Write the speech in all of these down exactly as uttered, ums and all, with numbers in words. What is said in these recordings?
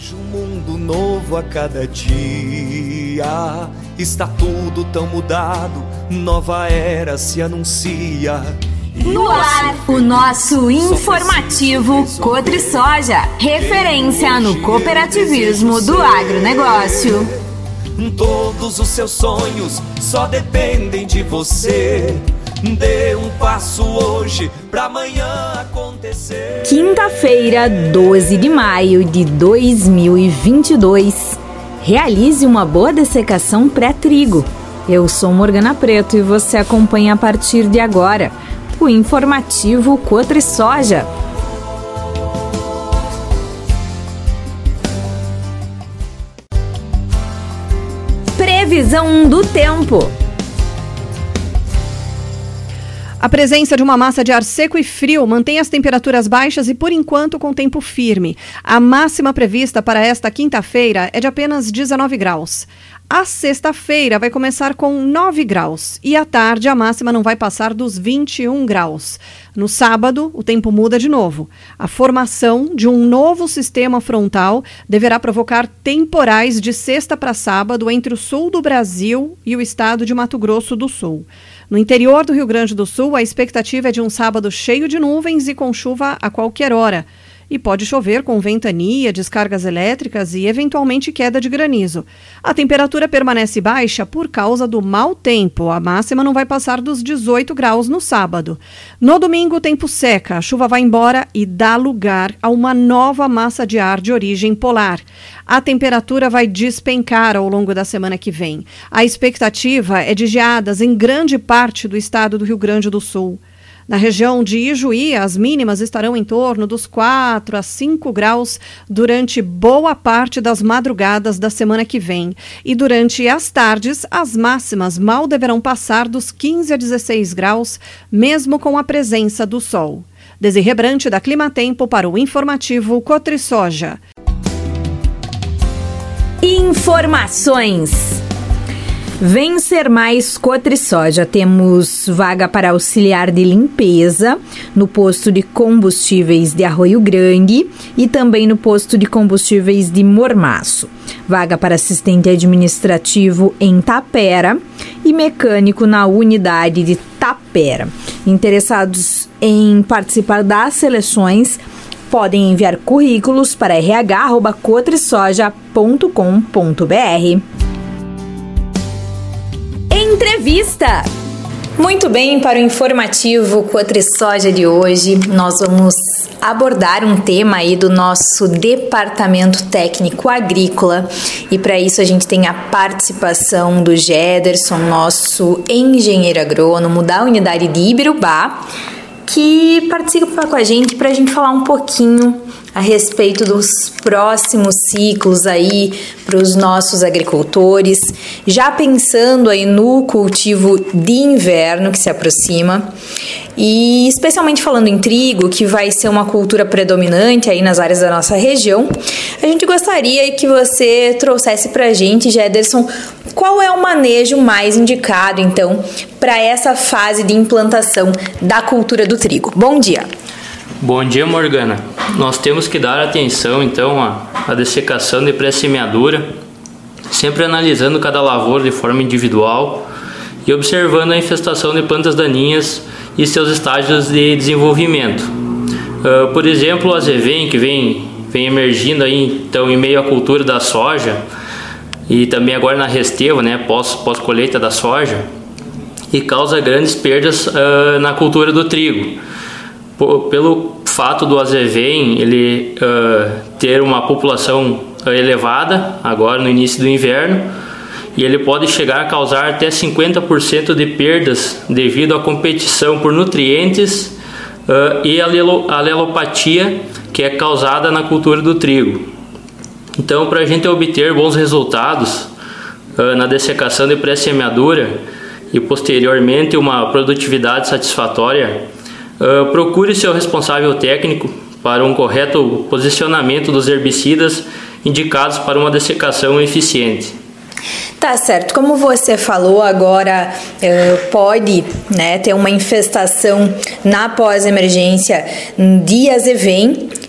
Vejo um mundo novo a cada dia. Está tudo tão mudado, nova era se anuncia. No ar, o nosso informativo Cotrisoja, referência no cooperativismo do agronegócio. Todos os seus sonhos só dependem de você. Dê um passo hoje pra amanhã acontecer. Quinta-feira, doze de maio de dois mil e vinte e dois. Realize uma boa dessecação pré-trigo. Eu sou Morgana Preto e você acompanha a partir de agora o informativo Cotrisoja. Previsão do tempo. A presença de uma massa de ar seco e frio mantém as temperaturas baixas e, por enquanto, com tempo firme. A máxima prevista para esta quinta-feira é de apenas dezenove graus. A sexta-feira vai começar com nove graus e à tarde a máxima não vai passar dos vinte e um graus. No sábado, o tempo muda de novo. A formação de um novo sistema frontal deverá provocar temporais de sexta para sábado entre o sul do Brasil e o estado de Mato Grosso do Sul. No interior do Rio Grande do Sul, a expectativa é de um sábado cheio de nuvens e com chuva a qualquer hora. E pode chover com ventania, descargas elétricas e, eventualmente, queda de granizo. A temperatura permanece baixa por causa do mau tempo. A máxima não vai passar dos dezoito graus no sábado. No domingo, o tempo seca, a chuva vai embora e dá lugar a uma nova massa de ar de origem polar. A temperatura vai despencar ao longo da semana que vem. A expectativa é de geadas em grande parte do estado do Rio Grande do Sul. Na região de Ijuí, as mínimas estarão em torno dos quatro a cinco graus durante boa parte das madrugadas da semana que vem. E durante as tardes, as máximas mal deverão passar dos quinze a dezesseis graus, mesmo com a presença do sol. Desirê Brant, da Climatempo, para o informativo Cotrisoja. Informações. Vencer Mais Cotrisoja. Temos vaga para auxiliar de limpeza no posto de combustíveis de Arroio Grande e também no posto de combustíveis de Mormaço. Vaga para assistente administrativo em Tapera e mecânico na unidade de Tapera. Interessados em participar das seleções podem enviar currículos para r h arroba cotrisoja ponto com ponto b r. Entrevista. Muito bem, para o informativo Cotrisoja de hoje, nós vamos abordar um tema aí do nosso Departamento Técnico Agrícola e para isso a gente tem a participação do Gederson, nosso engenheiro agrônomo da unidade de Ibirubá, que participa com a gente para a gente falar um pouquinho a respeito dos próximos ciclos aí para os nossos agricultores, já pensando aí no cultivo de inverno que se aproxima e especialmente falando em trigo, que vai ser uma cultura predominante aí nas áreas da nossa região. A gente gostaria que você trouxesse para a gente, Gederson, qual é o manejo mais indicado, então, para essa fase de implantação da cultura do trigo. Bom dia. Bom dia, Morgana. Nós temos que dar atenção, então, à, à dessecação de pré-semeadura, sempre analisando cada lavoura de forma individual e observando a infestação de plantas daninhas e seus estágios de desenvolvimento. Uh, por exemplo, o azevém, que vem, vem emergindo aí, então, em meio à cultura da soja e também agora na restevo, né, pós, pós-colheita da soja, e causa grandes perdas uh, na cultura do trigo. Pelo fato do azevém ele uh, ter uma população elevada agora no início do inverno, e ele pode chegar a causar até cinquenta por cento de perdas devido à competição por nutrientes uh, e alelo, alelopatia que é causada na cultura do trigo. Então, para a gente obter bons resultados uh, na dessecação de pré-semeadura e posteriormente uma produtividade satisfatória, Uh, procure seu responsável técnico para um correto posicionamento dos herbicidas indicados para uma dessecação eficiente. Tá certo, como você falou agora, uh, pode, né, ter uma infestação na pós-emergência de azevém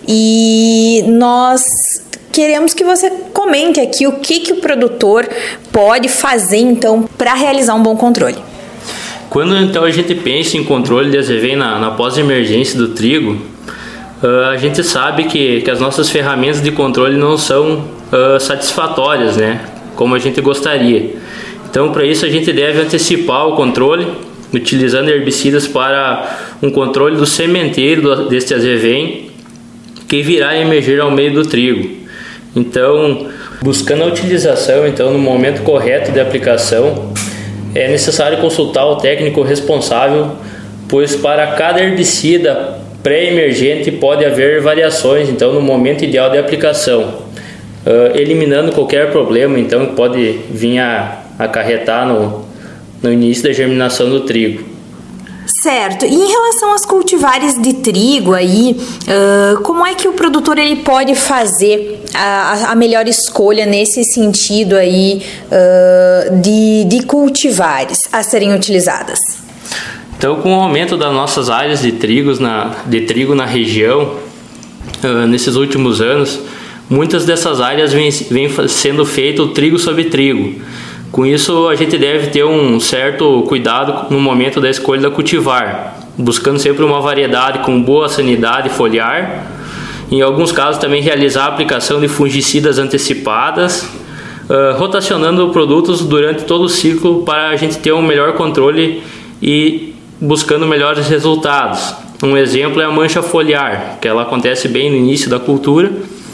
e nós queremos que você comente aqui o que, que o produtor pode fazer, então, para realizar um bom controle. Quando, então, a gente pensa em controle de azevém na, na pós-emergência do trigo, uh, a gente sabe que, que as nossas ferramentas de controle não são uh, satisfatórias, né, como a gente gostaria. Então, para isso, a gente deve antecipar o controle, utilizando herbicidas para um controle do sementeiro do, deste azevém, que virá emergir ao meio do trigo. Então, buscando a utilização então, no momento correto de aplicação, é necessário consultar o técnico responsável, pois para cada herbicida pré-emergente pode haver variações então, no momento ideal de aplicação, uh, eliminando qualquer problema então, que pode vir a acarretar no, no início da germinação do trigo. Certo. E em relação às cultivares de trigo aí, uh, como é que o produtor ele pode fazer a, a melhor escolha nesse sentido aí uh, de, de cultivares a serem utilizadas? Então, com o aumento das nossas áreas de, trigos na, de trigo na região, uh, nesses últimos anos, muitas dessas áreas vêm vem sendo feito trigo sobre trigo. Com isso, a gente deve ter um certo cuidado no momento da escolha da cultivar, buscando sempre uma variedade com boa sanidade foliar. Em alguns casos, também realizar a aplicação de fungicidas antecipadas, uh, rotacionando produtos durante todo o ciclo para a gente ter um melhor controle e buscando melhores resultados. Um exemplo é a mancha foliar, que ela acontece bem no início da cultura,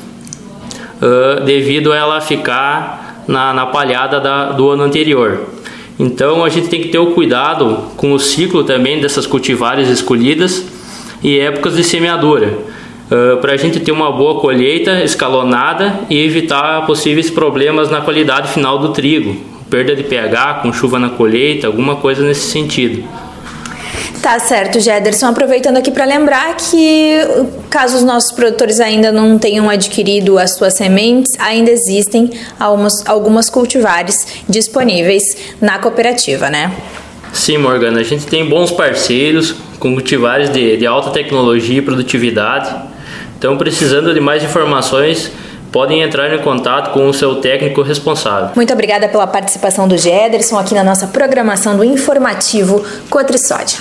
uh, devido a ela ficar Na, na palhada da, do ano anterior. Então a gente tem que ter o cuidado com o ciclo também dessas cultivares escolhidas e épocas de semeadura, uh, para a gente ter uma boa colheita escalonada e evitar possíveis problemas na qualidade final do trigo, perda de pH com chuva na colheita, alguma coisa nesse sentido. Tá certo, Gederson. Aproveitando aqui para lembrar que, caso os nossos produtores ainda não tenham adquirido as suas sementes, ainda existem algumas, algumas cultivares disponíveis na cooperativa, né? Sim, Morgana. A gente tem bons parceiros com cultivares de, de alta tecnologia e produtividade. Então, precisando de mais informações, podem entrar em contato com o seu técnico responsável. Muito obrigada pela participação do Gederson aqui na nossa programação do informativo Cotrisódia.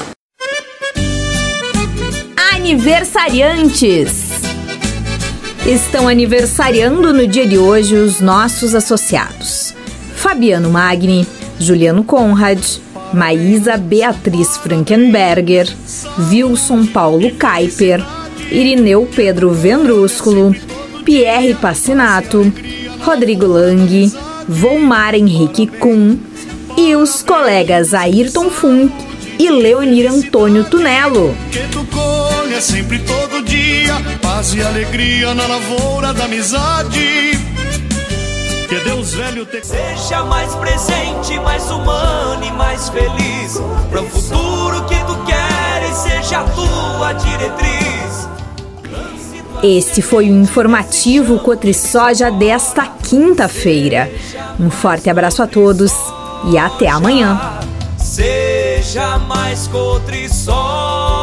Aniversariantes! Estão aniversariando no dia de hoje os nossos associados: Fabiano Magni, Juliano Conrad, Maísa Beatriz Frankenberger, Wilson Paulo Kaiper, Irineu Pedro Vendrúsculo, Pierre Passinato, Rodrigo Lang, Volmar Henrique Kuhn e os colegas Ayrton Funk e Leonir Antônio Tunello. Que tu colhe sempre todo dia, paz e alegria na lavoura da amizade. Que Deus velho te... Seja mais presente, mais humano e mais feliz, para o futuro que tu queres, seja a tua diretriz. Este foi o informativo Cotrisódia desta quinta-feira. Um forte abraço a todos e até amanhã. Seja mais Cotrisódia.